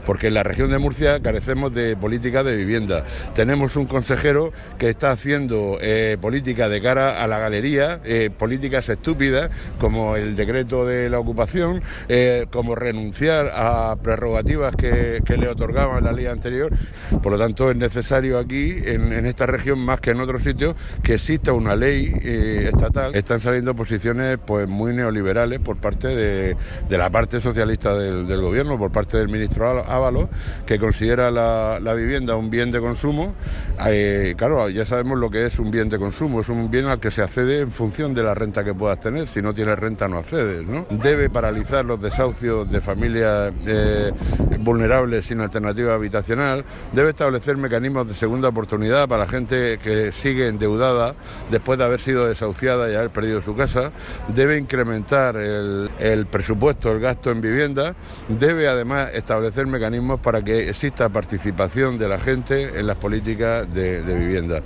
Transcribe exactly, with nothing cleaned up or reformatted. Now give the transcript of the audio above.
porque en la región de Murcia carecemos de política de vivienda. Tenemos un consejero que está haciendo eh, política de cara a la galería, eh, políticas estúpidas como el decreto de la ocupación, eh, como renunciar a prerrogativas que, que le otorgaban la ley anterior. Por lo tanto, es necesario aquí, en, en esta región más que en otros sitios, que exista una ley eh, estatal. Están saliendo posiciones pues muy neoliberales por parte de, de la parte socialista del, del gobierno, por parte del ministro Ábalos, que considera la, la vivienda un bien de consumo. Eh, claro, ya sabemos lo que es un bien de consumo, es un bien al que se accede en función de la renta que puedas tener. Si no tienes renta no accedes, ¿no? Debe paralizar los desahucios de familias eh, vulnerables sin alternativa habitacional, debe establecer mecanismos de segunda oportunidad para la gente que sigue endeudada después de haber sido desahuciada y haber perdido su casa, debe incrementar el, el presupuesto, el gasto en vivienda, debe además establecer mecanismos para que exista participación de la gente en las políticas de, de vivienda.